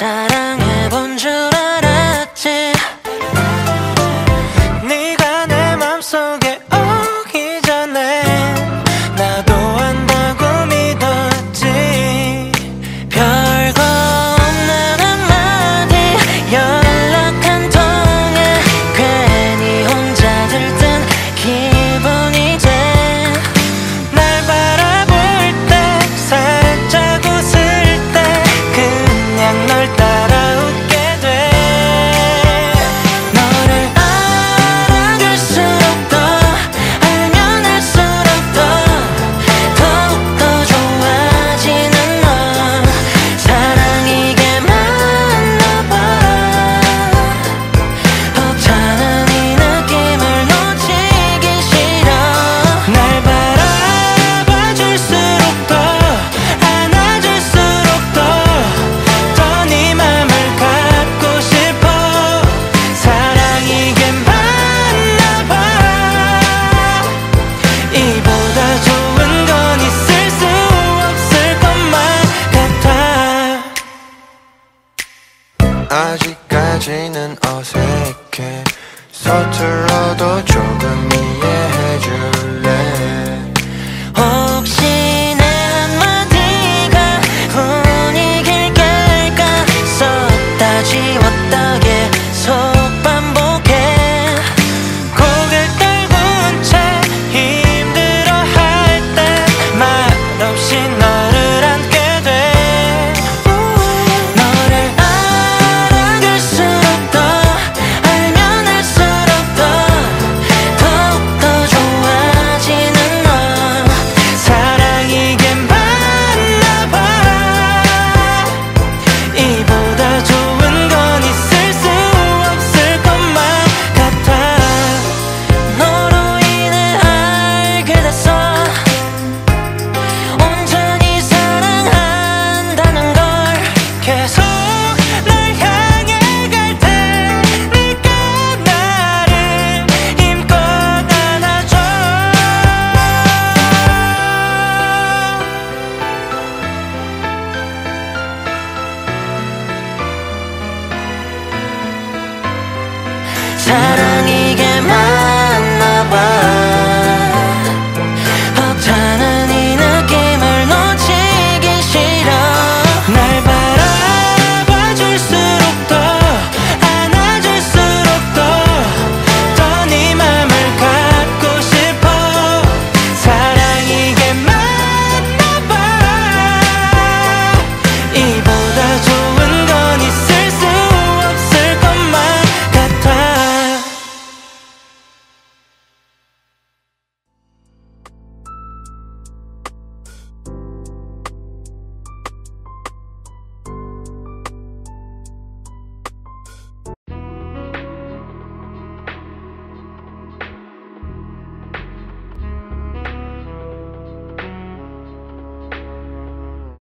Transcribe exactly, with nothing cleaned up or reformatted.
사랑해본 줄 알았지. 네가 내 맘속에 오기 전에 나도 안다고 믿었지. 별거 없는 한마디 연락 한 통에 괜히 혼자 들뜬 기분이 돼. 날 바라볼 때 살짝 웃을 때 그냥 널 따라 웃게 돼. 너를 알아갈수록 더 알면 할수록 더 더욱더 좋아지는 너. 사랑이 이게 맞나 봐. 벅차는 이 느낌을 놓치기 싫어. 날 바라봐줄수록 더 안아줄수록 더 더 네 맘을 갖고 싶어. 사랑이 이게 맞나 봐. 이보다 좋은 건 있을 수 없을 것만 같아. 아직까지는 어색해. 서툴러도 조금 이해해줄래. 혹시 내 한마디가 분위기를 깰까 썼다 지웠다 계속 반복해. 고개 떨군 채 힘들어할 때 말없이 너를 안게 돼. 너를 알아갈수록 더 알면 할수록 더 더욱더 좋아지는 너. 사랑이 이게 맞나 봐. 이보다 좋은 건 있을 수 없을 것만 같아. 너로 인해 알게 됐어. 온전히 사랑한다는 걸 계속